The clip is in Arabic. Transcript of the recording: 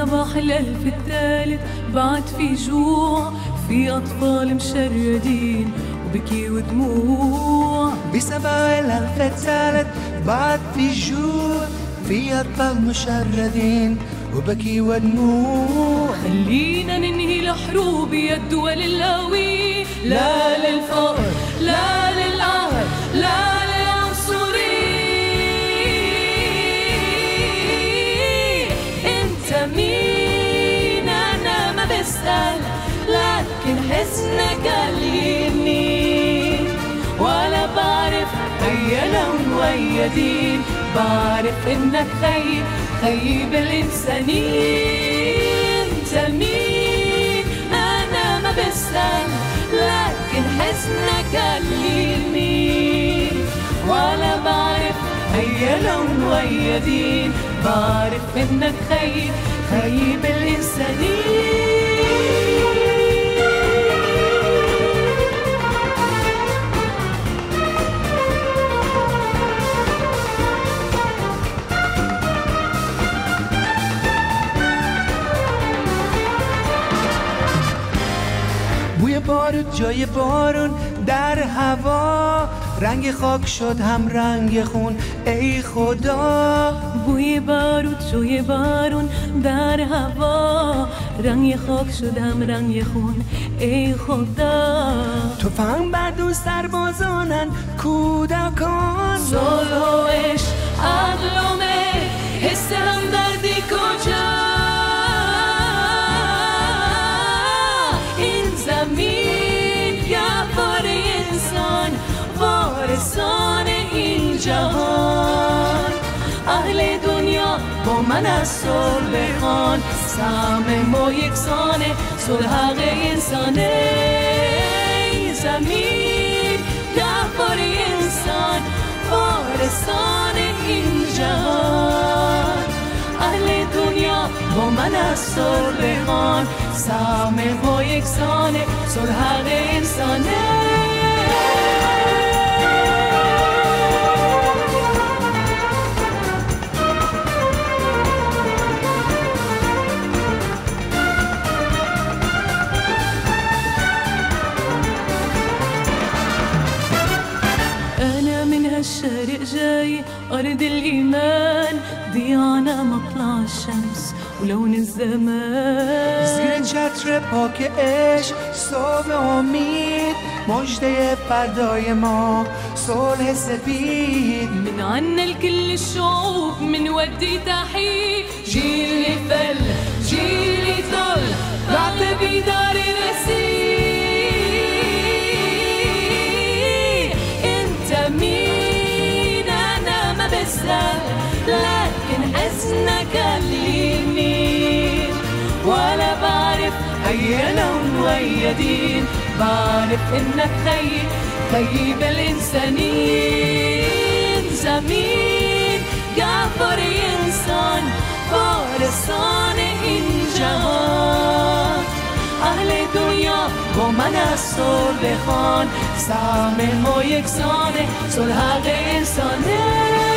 صباح الألف الثالث بعد في جوع، في أطفال مشردين وبكي ودموع. بصباح الألف الثالث بعد في جوع، في أطفال مشردين وبكي ودموع. خلينا ننهي الحروب يا الدول القوية، لا للفقر لا للقهر لا مين أنا ما بسأل، لكن حزنك قليني ولا بعرف هيا لون ويا دين. بعرف إنك خيب الإنسانين. أنت مين أنا ما بسأل، لكن حزنك قليني ولا بعرف هيا لون ويا دين. بعرف إنك خيب الإنسانين. بوی بارود جای بارون در هوا، رنگ خاک شد هم رنگ خون ای خدا. بوی بارود جای بارون در هوا، رنگ خاک شد هم رنگ خون ای خدا. تفنگ بر دوست سربازانن کودکان، صلح و عشق عدل و مهر حس همدردی کجا؟ این زمین گهواره انسان، وارثان این جهان. اهل دنیا با من از صلح بخوان، سهم ما یکسانه، صلح حق انسانه. این زمین گهواره انسان، وارثان این جهان. اهل دنیا با من از صلح بخوان، سهم ما یکسانه، صلح حق انسانه. الشارق جاي أرض الإيمان، ضيانا مطلع الشمس ولون الزمان. زیر چتر پاک عشق صبح امید، مژده فردای ما صلح سپید. من عنا لكل الشعوب من ودي تحية، جيل فل جيل طل بعد بدار رسيل. انت مين انا ما بسأل، لكن حزنك قليني ولا بعرف هيا لون ويا دين. بعرف انك خيب الانسانين. زمين جعفر انسان، وارثان این جهان. اهل دنیا با من از صلح بخوان، سهم ما یکسانه، صلح حق انسانه.